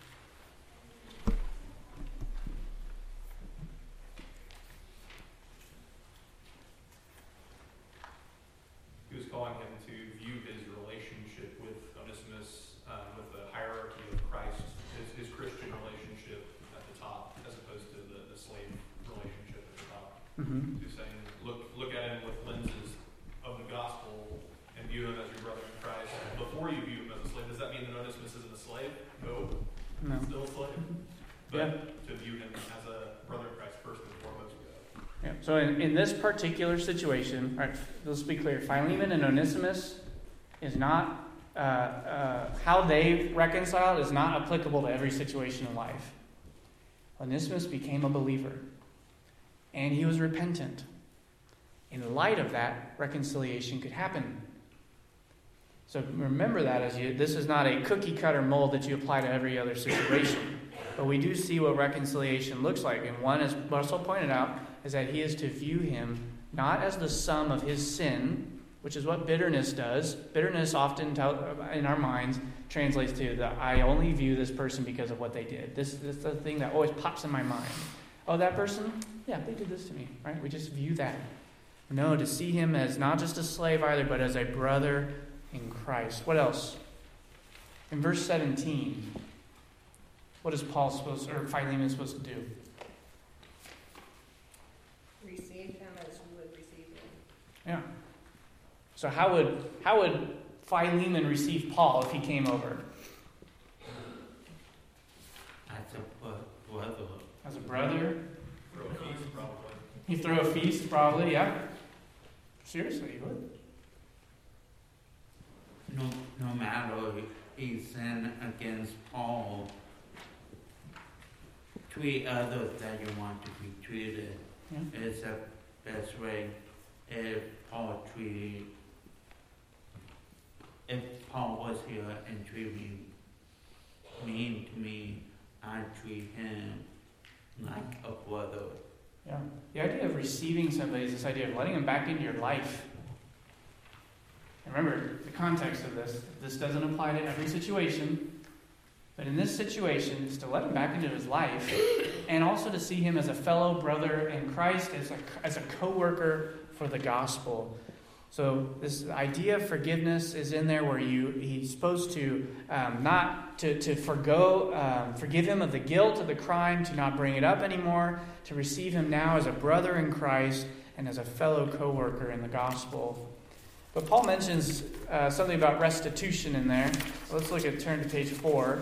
Speaker 4: He was calling him to view his relationship with Onesimus with the hierarchy of Christ, his Christian relationship at the top, as opposed to the slave relationship at the top.
Speaker 1: Mm-hmm.
Speaker 4: He's saying, look at him with lenses of the gospel and view him as your brother in Christ. Before you view him as a slave, does that mean that Onesimus isn't a slave? No. Still a slave. But to view him as a brother in Christ first and foremost.
Speaker 1: Yeah. So in this particular situation, all right, let's be clear. Philemon and Onesimus is not, how they reconciled is not applicable to every situation in life. Onesimus became a believer, and he was repentant. In light of that, reconciliation could happen. So remember that this is not a cookie cutter mold that you apply to every other situation. But we do see what reconciliation looks like. And one, as Russell pointed out, is that he is to view him not as the sum of his sin, which is what bitterness does. Bitterness often, in our minds, translates to I only view this person because of what they did. This is the thing that always pops in my mind. Oh, that person? Yeah, they did this to me, right? We just view that. No, to see him as not just a slave either, but as a brother in Christ. What else? In verse 17, what is Philemon supposed to do?
Speaker 5: Receive him as you would receive him.
Speaker 1: Yeah. So how would Philemon receive Paul if he came over?
Speaker 3: As a brother.
Speaker 1: As a brother?
Speaker 4: Throw a feast, probably.
Speaker 1: He'd throw a feast, probably, yeah. Seriously, he would.
Speaker 3: No matter he sinned against Paul, treat others that you want to be treated.
Speaker 1: Yeah.
Speaker 3: It's the best way. If Paul was here and treated me mean to me, I treat him like a brother.
Speaker 1: Yeah. The idea of receiving somebody is this idea of letting them back into your life. Remember, the context of this doesn't apply to every situation, but in this situation, it's to let him back into his life, and also to see him as a fellow brother in Christ, as a co-worker for the gospel. So this idea of forgiveness is in there where he's supposed to not to forgive him of the guilt of the crime, to not bring it up anymore, to receive him now as a brother in Christ and as a fellow co-worker in the gospel. But Paul mentions something about restitution in there. Let's turn to page 4.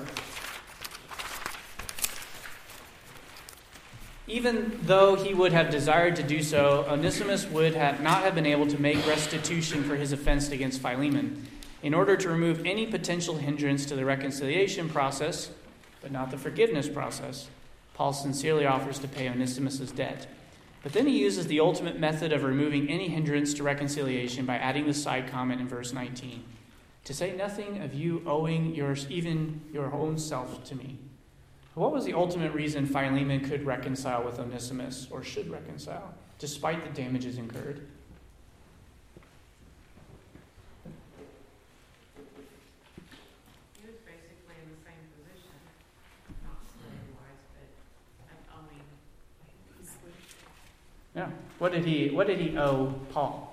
Speaker 1: Even though he would have desired to do so, Onesimus would not have been able to make restitution for his offense against Philemon. In order to remove any potential hindrance to the reconciliation process, but not the forgiveness process, Paul sincerely offers to pay Onesimus' debt. But then he uses the ultimate method of removing any hindrance to reconciliation by adding the side comment in verse 19. To say nothing of you owing even your own self to me. What was the ultimate reason Philemon could reconcile with Onesimus, or should reconcile, despite the damages incurred?
Speaker 11: He was basically in the same position, not slave-wise, but owing.
Speaker 1: Yeah. What did he owe Paul?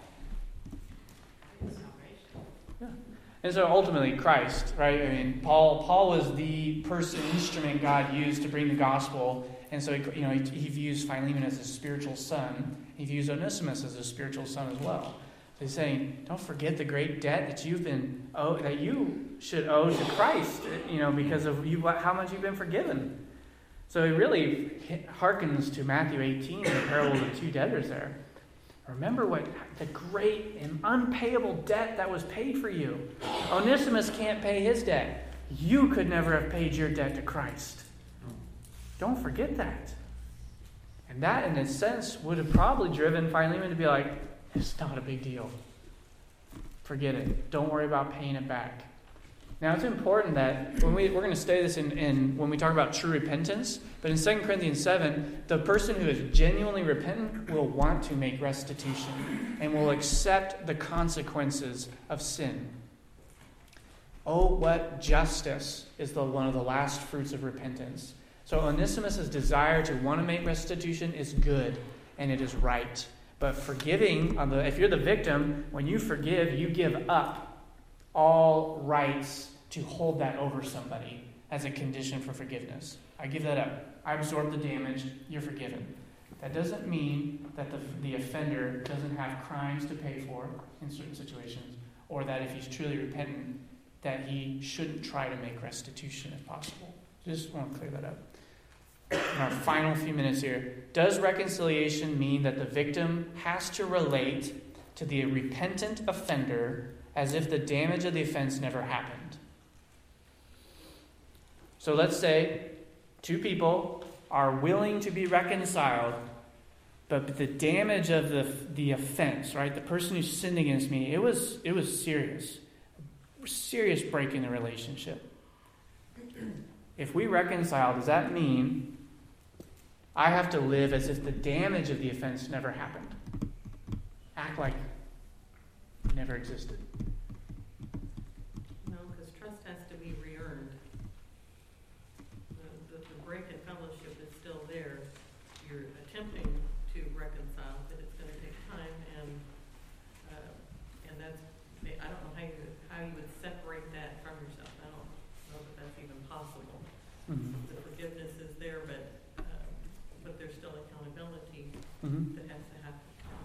Speaker 1: And so ultimately Christ, right? I mean, Paul was the instrument God used to bring the gospel. And so, he views Philemon as a spiritual son. He views Onesimus as a spiritual son as well. So he's saying, don't forget the great debt that that you should owe to Christ, because of how much you've been forgiven. So he really harkens to Matthew 18, the parable of the two debtors there. Remember what the great and unpayable debt that was paid for you. Onesimus can't pay his debt. You could never have paid your debt to Christ. Don't forget that. And that, in a sense, would have probably driven Philemon to be like, it's not a big deal. Forget it. Don't worry about paying it back. Now, it's important that we're going to study this in when we talk about true repentance, but in 2 Corinthians 7, the person who is genuinely repentant will want to make restitution and will accept the consequences of sin. Oh, what justice is one of the last fruits of repentance. So Onesimus' desire to want to make restitution is good, and it is right. But forgiving, if you're the victim, when you forgive, you give up all rights to hold that over somebody as a condition for forgiveness. I give that up. I absorb the damage. You're forgiven. That doesn't mean that the offender doesn't have crimes to pay for in certain situations, or that if he's truly repentant, that he shouldn't try to make restitution if possible. Just want to clear that up. In our final few minutes here, does reconciliation mean that the victim has to relate to the repentant offender as if the damage of the offense never happened? So let's say two people are willing to be reconciled, but the damage of the offense, right? The person who sinned against me, it was serious. Serious break in the relationship. If we reconcile, does that mean I have to live as if the damage of the offense never happened? Act like it never existed.
Speaker 7: No, because trust has to be re-earned. The break in fellowship is still there. You're attempting to reconcile, but it's going to take time, and that's, I don't know how you would separate that from yourself. I don't know that that's even possible.
Speaker 1: Mm-hmm.
Speaker 7: The forgiveness is there, but there's still accountability that has to happen.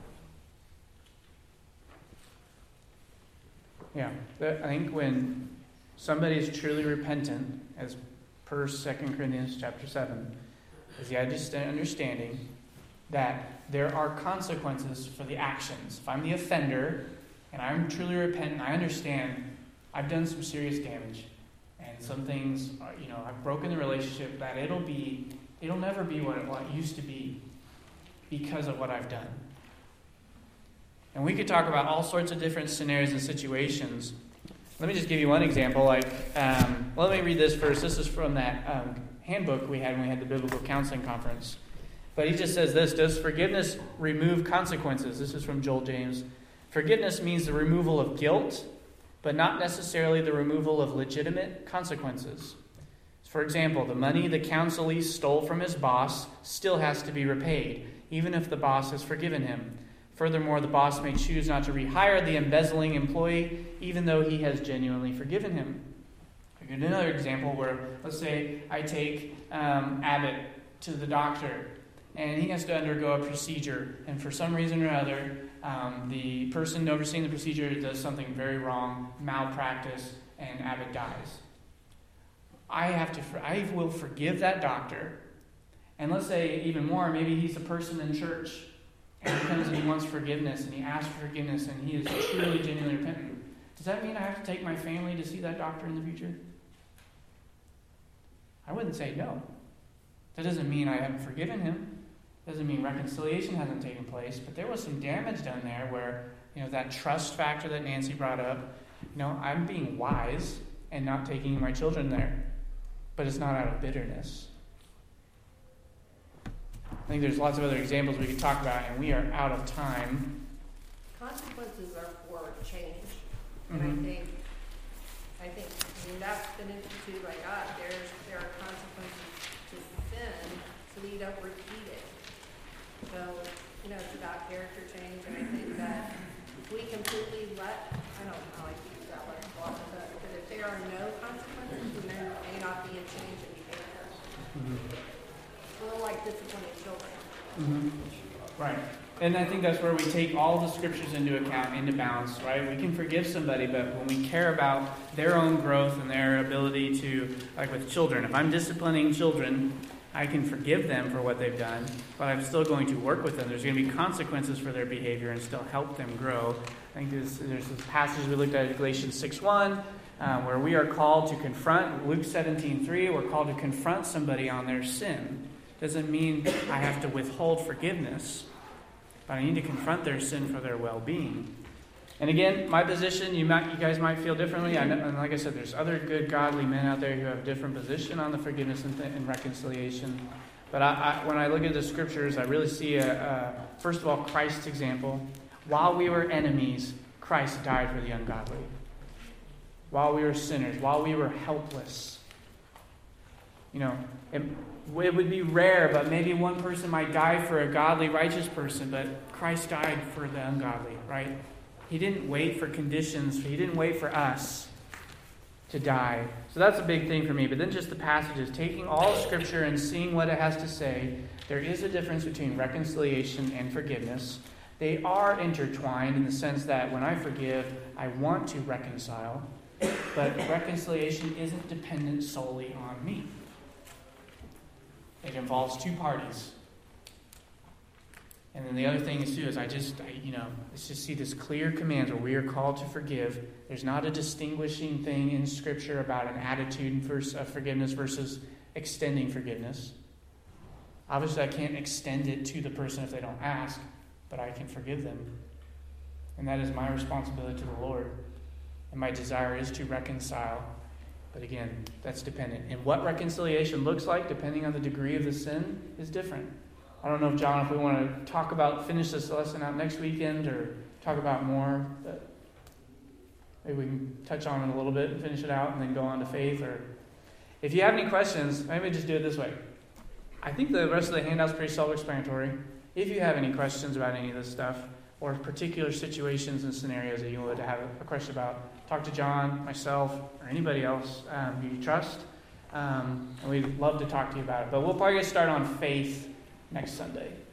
Speaker 1: Yeah, I think when somebody is truly repentant, as per 2 Corinthians chapter 7, is the understanding that there are consequences for the actions. If I'm the offender and I'm truly repentant, I understand I've done some serious damage, and some things, I've broken the relationship, that it'll never be what it used to be because of what I've done. And we could talk about all sorts of different scenarios and situations. Let me just give you one example. Let me read this first. This is from that handbook we had when we had the Biblical Counseling Conference. But he just says this: does forgiveness remove consequences? This is from Joel James. Forgiveness means the removal of guilt, but not necessarily the removal of legitimate consequences. For example, the money the counselee stole from his boss still has to be repaid, even if the boss has forgiven him. Furthermore, the boss may choose not to rehire the embezzling employee, even though he has genuinely forgiven him. I give another example where, let's say, I take Abbott to the doctor, and he has to undergo a procedure, and for some reason or other, the person overseeing the procedure does something very wrong, malpractice, and Abbott dies. I will forgive that doctor, and let's say even more, maybe he's a person in church, and he comes and he wants forgiveness, and he asks for forgiveness, and he is truly, genuinely repentant. Does that mean I have to take my family to see that doctor in the future? I wouldn't say no. That doesn't mean I haven't forgiven him. Doesn't mean reconciliation hasn't taken place, but there was some damage done there where, that trust factor that Nancy brought up, I'm being wise and not taking my children there, but it's not out of bitterness. I think there's lots of other examples we could talk about, and we are out of time.
Speaker 5: Consequences are for change. And
Speaker 1: Mm-hmm.
Speaker 5: I think that's been instituted by God. There are consequences to sin so that you don't repeat it. So, it's about character change, and I think that if we completely I don't know how I use that word, but if there are no consequences, then there may not be a change in behavior. It's a little like disciplining children.
Speaker 1: Mm-hmm. Right. And I think that's where we take all the scriptures into account, into balance, right? We can forgive somebody, but when we care about their own growth and their ability to, like with children, if I'm disciplining children, I can forgive them for what they've done, but I'm still going to work with them. There's going to be consequences for their behavior and still help them grow. I think there's this passage we looked at, Galatians 6:1, where we are called to confront, Luke 17:3, we're called to confront somebody on their sin. Doesn't mean I have to withhold forgiveness, but I need to confront their sin for their well-being. And again, my position, you guys might feel differently. And like I said, there's other good, godly men out there who have a different position on the forgiveness and reconciliation. But when I look at the scriptures, I really see, first of all, Christ's example. While we were enemies, Christ died for the ungodly. While we were sinners, while we were helpless. It would be rare, but maybe one person might die for a godly, righteous person, but Christ died for the ungodly, right? He didn't wait for conditions. He didn't wait for us to die. So that's a big thing for me. But then just the passages, taking all Scripture and seeing what it has to say, there is a difference between reconciliation and forgiveness. They are intertwined in the sense that when I forgive, I want to reconcile. But reconciliation isn't dependent solely on me. It involves two parties. And then the other thing is, too, is let's just see this clear command where we are called to forgive. There's not a distinguishing thing in Scripture about an attitude of forgiveness versus extending forgiveness. Obviously, I can't extend it to the person if they don't ask, but I can forgive them. And that is my responsibility to the Lord. And my desire is to reconcile. But again, that's dependent. And what reconciliation looks like, depending on the degree of the sin, is different. I don't know, if John, if we want to finish this lesson out next weekend or talk about more, but maybe we can touch on it a little bit and finish it out and then go on to faith. Or if you have any questions, maybe just do it this way. I think the rest of the handout's pretty self-explanatory. If you have any questions about any of this stuff or particular situations and scenarios that you would have a question about, talk to John, myself, or anybody else who you trust. And we'd love to talk to you about it. But we'll probably start on faith next Sunday.